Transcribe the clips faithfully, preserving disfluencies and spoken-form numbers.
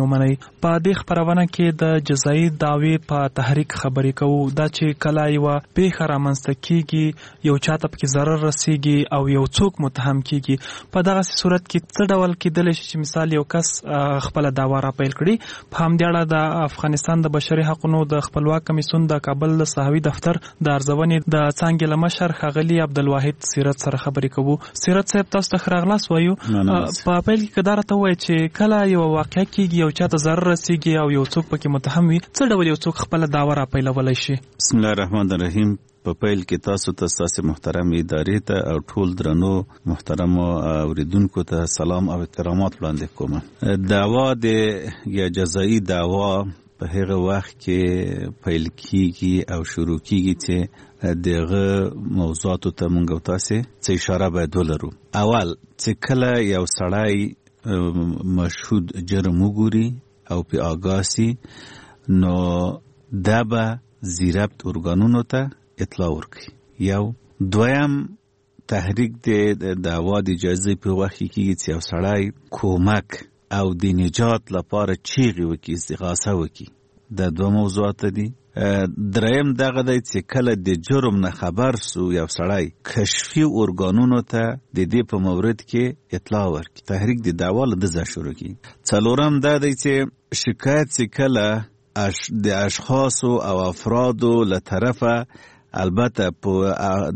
ومنئ. په دې خپرونه کې د جزایي دعوې په تحریک خبرې کوو، دا چې کله یوه پیښه رامنځته کیږي، یو چاته پکې ضرر رسیږي او یو څوک متهم کیږي، په دغسې صورت کې څه ډول کیدلی شي چې مثال یو کس خپله دعوا راپیل کړي. په همدې اړه د افغانستان د بشري حقونو د خپلواک کمیسیون د کابل د صحوي دفتر د ارزونې د څانګې له مشر ښاغلي عبدالواحد سیرت سره خبرې کوو. سیرت صاحب، تاسو ته ښه راغلاست وایو. په پیل کې که دا راته ووایي چې کله یوه واقعه کېږي، یو چاته ضرر رسیږي او یو څوک پکې متهم وي، څه ډول یو څوک خپله دعوه راپیلولی شي؟ بسم الله الرحمن الرحیم. په پیل کې تاسو ته ستاسې محترم ادارې ته او ټول درنو محترمو اوریدونکو ته سلام او احترامات وړاندې کوم. دعوا د یا جزایي دعوا په هغه وخت کې پیل کیږي او شروع کیږي چې دغه موضوعاتو ته مونږ او تاسې څه اشاره باید ولرو. اول چې کله یو سړی مشهود جرم وګوري او په آگاه سي، نو دا به زیربط ارګانونو ته اطلاع ورکړي. یو دویم تحریک د دعوا د جزایي په وخت کې کیږي چې یو سړی کومک او د نجات لپاره چیغې وکړي، استغاثه وکړي. دا دوه موضوعات دي. دریم دغه دی چې کله د جرم نه خبر سو یو سړی کشفي ارګانونو ته د دې په مورد کې اطلاع ورکړي، تحریک د دعوا له دځه شروع کړي. څلورم دا دی چې شکایت چې کله اش د اشخاصو او افرادو له طرفه، البته په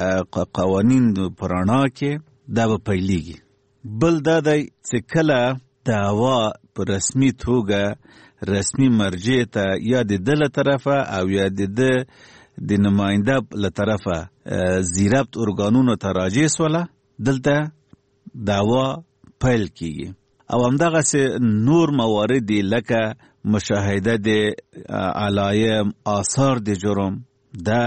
د قوانین په رڼا کې دا به پیلېږي. بل دا دی چې کله دعوا په رسمي توګه رسمي مرجع ته یا د ده له طرفه او یا د ده د نماینده له طرفه زیربط ارګانونو ته راجع سوله، دلته دعوا پیل کیږي. او همدغسې نور موارد لکه مشاهده د علایم، آثار د جرم، دا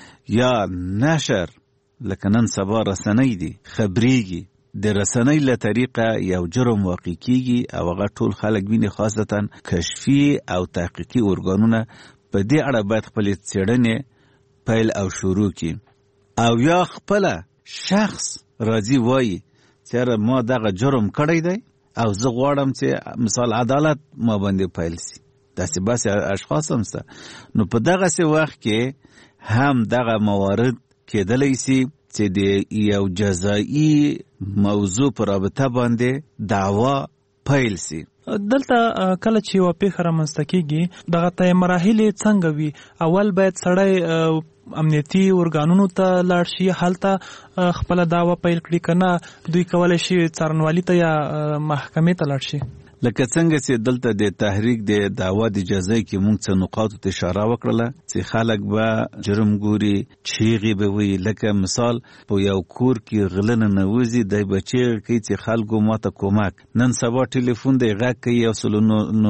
یا نشر لکه نن سبا رسنۍ دي خبریږي، د رسنۍ له طریقه یو جرم واقع کیږي او هغه ټول خلک ویني، خاصتا کشفي او تحقیقي ارګانونه په دې اړه باید خپلې څېړنې پیل او شروع کړي. او یا خپله شخص راځي وایي چې ما دغه جرم کړی دی او زه غواړم چې مثال عدالت ما باندې پیل سي. داسې باسې اشخاص هم سته. نو په دغسې وخت کې هم دغه موارد کېدلی سي چې د یو جزایي موضوع پر رابطه باندې دعوا پیل سي. دلته کله چې یوه پیښه رامنځته کېږي، دغه ته مراحلې څنګه وي؟ اول باید سړی امنیتي ارګانونو ته لاړ شي، هلته خپله دعوا پیل کړي، که نه دوی کولی شي څارنوالي ته یا محکمې ته لاړ شي؟ لکه څنګه چې دلته د تحریک د دعوا د جزای کې مونږ څه نقاطو ته اشاره وکړله چې خلک به جرم ګوري، چیغې به وي. لکه مثال په یو کور کې غله ننوځي، دی به چیغې کوي چې خلکو ماته کومک. نن سبا ټلیفون دی غږ کوي، یو سل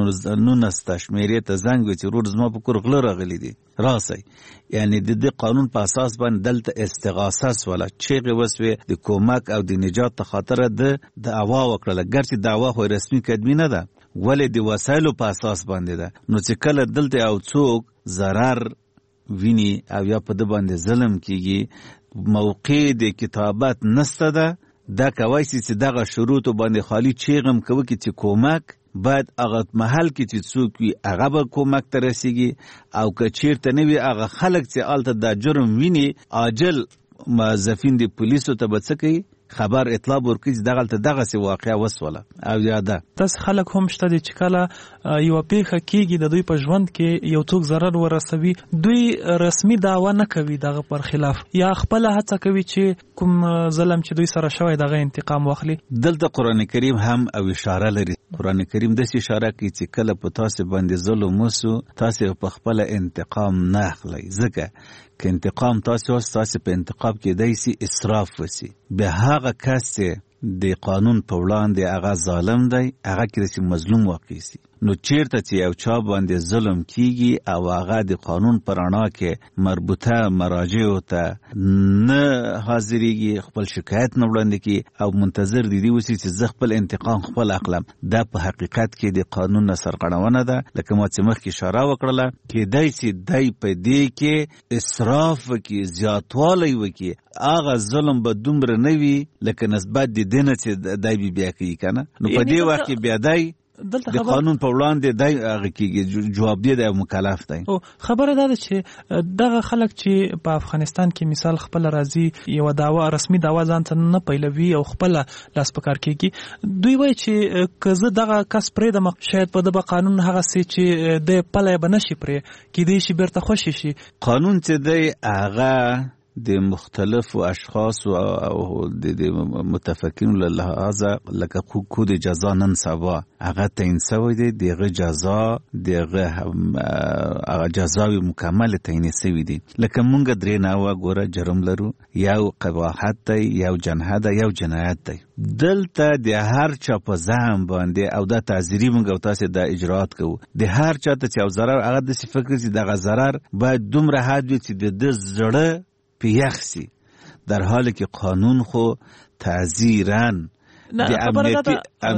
نولس شمېرې ته زنګ وي چې ورور زما په کور غله راغلي دي، راسئ. یعنی د دې قانون په اساس باندې دلته استغاثه سوله، چیغې وسوې د کومک او د نجات ته خاطره د دعوا وکړله. ګرچې دعوا خو رسمي کدمي نه ده، ولې د وسایلو په اساس باندې ده. نو چې کله دلته او څوک ضرر ویني او یا په ده باندې ظلم کیږي، موقع د کتابت نسته ده، دا کوای شي چې دغه شروطو باندې خالی چیغم کوي چې کومک باید هغه محل کې چې څوک وي هغه به کومک ته رسیږي، او که چیرته نه وي هغه خلک چې هلته دا جرم ویني عاجل موظفین د پولیسو ته به څه کوي، خبر اطلاع ورکړي چې دغلته دغسې واقعه وسوله او یا ده. داسې خلک هم شته دي چې کله یوه پیښه کېږي د دوی په ژوند کې یو څوک ضرر ورسوي، دوی رسمي دعوا نه کوي دغه پر خلاف، یا خپله هڅه کوي چې کوم ظلم چې دوی سره شوی دغه انتقام واخلي. دلته قرآن کریم هم او اشاره لري. قرآن کریم داسې اشاره کوي چې کله په تاسې باندې ظلم وسو، تاسې په خپله انتقام نه اخلئ، ځکه که انتقام تاسې واست، تاسې په انتقام کېدی سي اسراف وسي. بیا هغه کس چې د قانون په وړاندې هغه ظالم دی، هغه کېدای سي مظلوم واقع سي. نو چیرته چې یو چا باندې ظلم کیږي او هغه د قانون په رڼا کې مربوطه مراجعو ته نه حاضرېږي، خپل شکایت نه وړاندې کړي او منتظر د دې اوسي چې زه خپل انتقام خپل اخلم، دا په حقیقت کې د قانون نه سرغړونه ده. لکه ما چې مخکې اشاره وکړله، کېدای سي دی په دې کې اسراف وکړي، زیاتوالی وکړي، هغه ظلم به دومره نه وي لکه نسبت د دې نه چې دی بیا کوي که نه. نو په دې وخت کې بیا دی دلته د قانون په وړاندې دی هغه کېږي جوابدی دی او مکلف دی. او خبره دا ده چې دغه خلک چې په افغانستان کې مثال خپل راځي یو داوا رسمي داوا ځان ته نه پیلوي او خپل لاس په کار کېږي، دوی وایي چې که زه دغه کس پرېږدم شاید په دغه قانون هغه سي چې د پلی به نشي پرې کېدی شي بیرته خوشي شي. قانون چې دی هغه د مختلفو اشخاصو او د متفقینو له لحاظه لکه کود جزا نن سبا هغه تعیین شوی دی، دغه جزا دغه هغه جزاوی مکمل تعیین شوی دی. لکه مونږ درې نوع ګوره جرم لرو، یو قباحت دی، یو جنحه دی، یو جنایت دی. دلته د هر چا په ذهن باندې او د تعزیري مونږ او تاسو د اجرات کوو د هر چا ته چې او ضرر هغه د فکر چې دغه ضرر باید دومره حد وي چې د زړه پیخ سی، در حالی که قانون خو تعزیرن نه خبره ده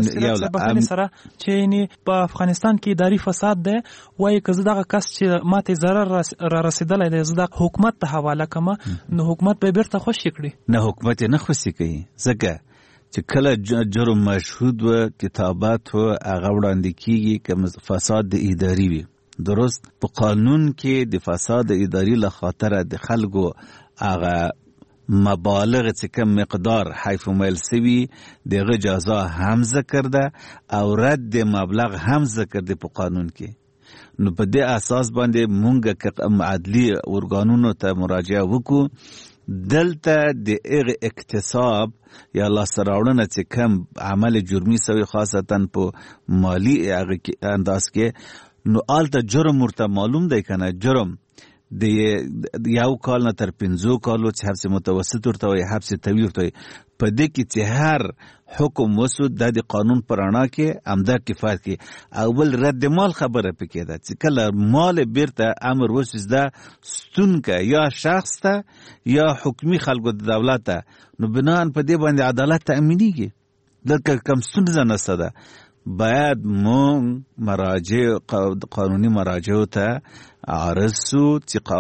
د سره چې یعنی په افغانستان کې اداري فساد ده، وایي که زه دغه کس چې ماته ضرر را رسېدلی دی زه د حکومت ته حواله کړم نو حکومت به بیرته خوشي کړي. نه حکومت نه خوشي کوي، ځکه چې کله جرم مشهود و کتابت و هغه وړاندې کېږي که فساد د اداري وي. درست په قانون کې د فساد اداري له خاطره د خلکو هغه مبالغ چې کم مقدار حیف و میل سوي دغه جزا هم ذکر ده او رد مبلغ هم ذکر ده په قانون کې. نو په دې اساس باندې مونږ که عدلي ارګانونو ته مراجعه وکړو، دلته د هغه اکتساب یا لاسته راوړنه چې کم عمل جرمي سوي خاصتا په مالی انداز کې، نو آلته جرم ورته معلوم دی کنه. جرم د یو کال نه تر پنځو کالو چې حبس متوسط ورته وي، حبس طویل ورته وي. په دې کې چې هر حکم وسو د قانون پر رڼا کې همدا کفایت کوي. او بل رد مال خبره پکې ده چې کله مال بیرته امر وسو د ستون که یا شخص ته یا حکمی خلکو د دولت ته، نو بنان په دې باندې عدالت تأمینیږي. دلته کم ستونزه نشته ده. باید مون مراجع قانونی مراجع ته عرض سو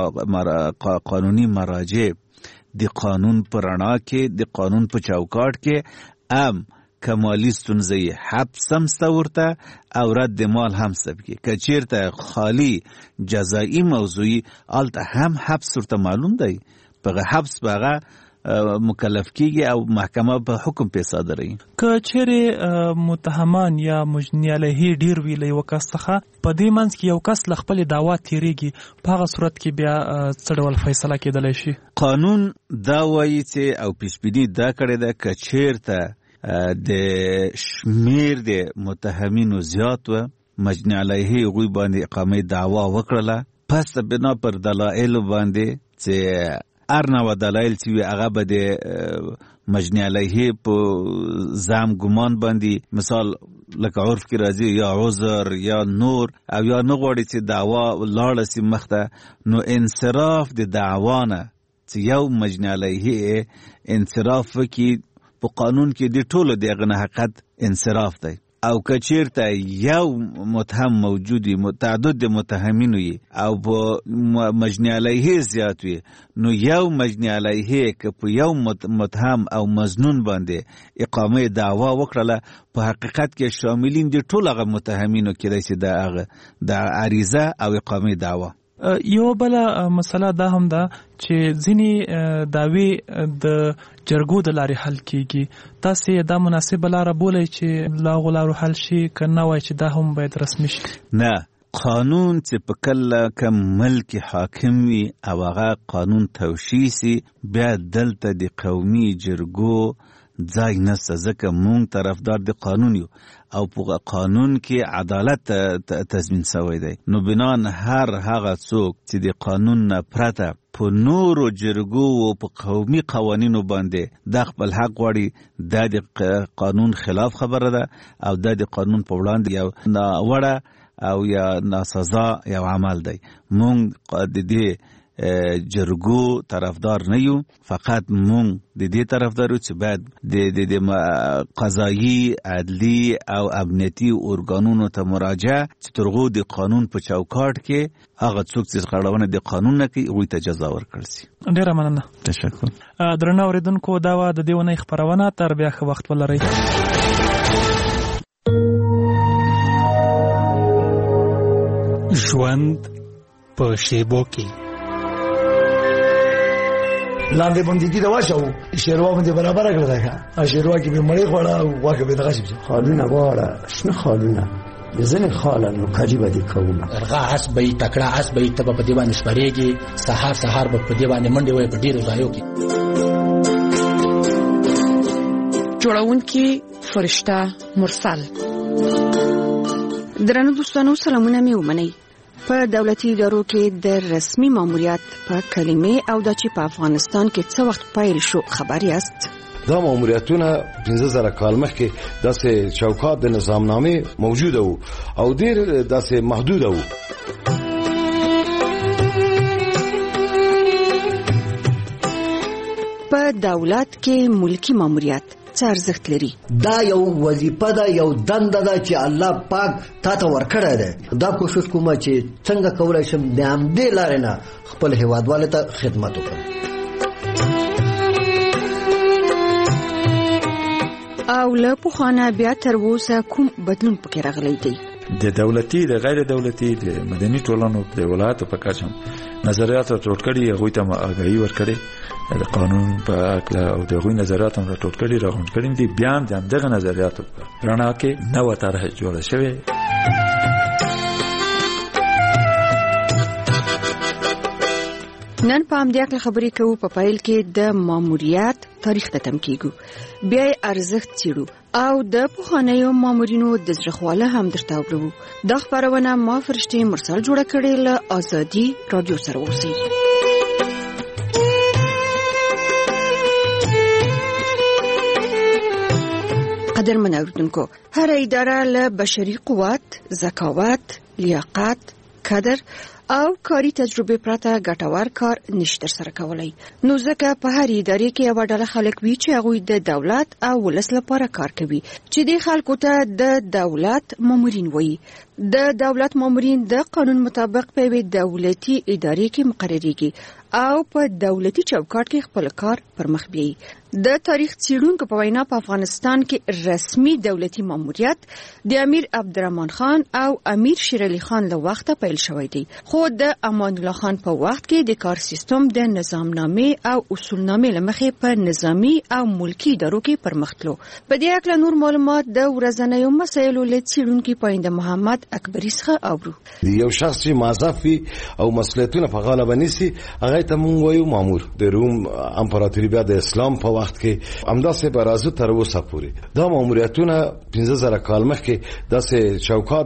چې قانونی مراجع د قانون پر رڼا کې د قانون په چوکاټ کې ام کمالی ستونزه حبس هم ورته او رد مال هم سبکی که چیرته خالی جزایی موضوعی آلته هم حبس ورته معلوم دی، بغه حبس بغه مکلف کیږي او محکمه په حکم په صادري. که چیرې متهمان یا مجنی علیه ډیر وی له وکاس څخه په دې منځ کې یو کس ل خپل دعوا تیریږي، په هغه صورت کې بیا څه ډول فیصله کېدلی شي؟ قانون دا وایي چې او پیشبینی دا کړی ده که چیرته د شمیر د متهمینو زیات و مجنی علیه هغوی باندې اقامه دعوا وکړله، پس بنا پر دلایل باندې چې ارنه و دلایل چې وی هغه به د مجنی علیه په زم ګمان باندې مثال لکه عرف کې راځي یا عذر یا نور او یا نه غواړي چې دعوا لاړه سي مخته، نو انصراف د دعوا نه چې یو مجنی علیه انصراف کې په قانون کې د ټولو دغه نه حقیقت انصراف دی. او که چیرته یو متهم موجودی متعدد د متهمینو وي او په مجنی علیه زیات وي، نو یو مجنی علیه که په یو متهم او مظنون باندې اقامه دعوا وکړله، په حقیقت کې شاملین د ټول هغه متهمینو کېدای شي د د عریضه او اقامه دعوا. یو بل مسله دا هم ده چې ځینې دعوی د جرګو د لارې حل کیږي، تاسې دا مناسب لاره بولئ چې لا غلارو حل شي که نه وای چې دا هم باید رسمي شي؟ نه، قانون چې په کله که ملک حاکم وي او هغه قانون توشیح سي، بیا دلته د قومي جرګو ځای نشته، ځکه مونږ طرفدار د قانون یو او په قانون کې عدالت تضمین شوی دی. نو بنان هر هغه څوک چې د قانون نه پرته په نورو جرګو او په قومي قوانینو باندې د خپل حق غواړي، دا د قانون خلاف خبره ده او دا د قانون په وړاندې یو ناوړه او یا ناسزا یو عمل دی. مونږ د دې جرګو طرفدار نه یو، فقط مونږ د دې طرفدار یو چې باید د د قضایي عدلی او امنیتي ارګانونو ته مراجعه چې ترغو د قانون په چوکاټ کې هغه څوک چې خړونه د قانون نه کوي هغوی ته جزا ورکړل شي. ډیره مننه. تشکر. درنو اوریدونکو، دا و د دې ونې خپرونه. تر بیا ښه وخت ولرئ. ژوند په شیبو کې لاندې بندګي دا واښو شیروا باندې برابر کړل دا ښه شیروا کې به مړی خوړه او واکه به دغه شي خالونه واړه شنه خالونه ځنه خالانو کاجی باندې کومه ارغا اس به تکړه اس به تب په دیوان سپریږي سحر سحر به په دیوان منډي وي په ډیرو ځایو کې جوړونکي فرشته مرسل. درنو دوستانو سلامونه مې ومنئ. په دولتي ادارو کې د رسمي ماموریت په کلمې او د چې په افغانستان کې څه وخت پیل شو خبر یاست؟ دا ماموریتونه پنځه زره کال مخکې داسې چوکاټ د نظامنامې موجوده وو او ډېر داسې محدوده وو. په دولت کې ملکی ماموریت څه ارزښت لري؟ دا یو وظیفه ده، یو دنده ده چې الله پاک تا ته ورکړی ده. دا کوشش کومه چې څنګه کولی شم د همدې لارې نه خپل هیوادوالو ته خدمت وکړم. او له پخوانه بیا تر اوسه کوم بدلون پکې راغلی دی؟ د دولتي د غیر دولتي د مدني ټولنو د ولایتو په کچه نظریات راټول کړي، هغوی ته آګاهي ورکړي د قانون په اړه او د هغوی نظریات هم راټول کړي راغونډ کړي دي. بیا هم د همدغه نظریاتو په رڼا کې نوه طرحه جوړه شوې. نن په همدې اړه خبرې کوو. په پیل کې د ماموریت تاریخ ته تم کېږو، بیا یې ارزښت څېړو او د پخوانیو مامورینو د زړهخواله هم درته اورو. دا خپرونه ما فرشتې مرسل جوړه کړې له آزادي رادیو سره. اوسئ. قدرمن اوریدونکو، هر اداره له بشري قوت، ذکاوت، لیاقت، قدر او کاری تجربه پرته ګټور کار نشي ترسره کولای. نو ځکه په هر ادارې کې یو ډله خلک وي چې هغوی د دولت او ولس لپاره کار کوي، چې د خلکو ته د دولت مامورین وایي. د دولت مامورین د قانون مطابق په یوې دولتي ادارې کې مقرریږي او په دولتي چوکاټ کې خپل کار پر مخ بیایي. د تاریخ څېړونکو په وینا په افغانستان کې رسمي دولتي ماموریت د امیر عبدالرحمن خان او امیر شیر علي خان له وخته پیل شوی دی، خو د امان الله خان په وخت کې د کار سیستم د نظامنامې او اصولنامې له مخې په نظامی او ملکی ادارو کې پرمختلو. په دې اړه نور معلومات د ورځنیو مسایلو له څېړونکي پاینده محمد اکبري څخه اورو. یو شخص چې موظف وي او مسؤلیتونه په غاړه ونیسي هغه ته مونږ وایو مامور. د روم امپراتوري بیا د اسلام په وخت کې همداسې به راځو تر اوسه پورې. دا ماموریتونه پنځه زره کال مخکې داسې چوکاټ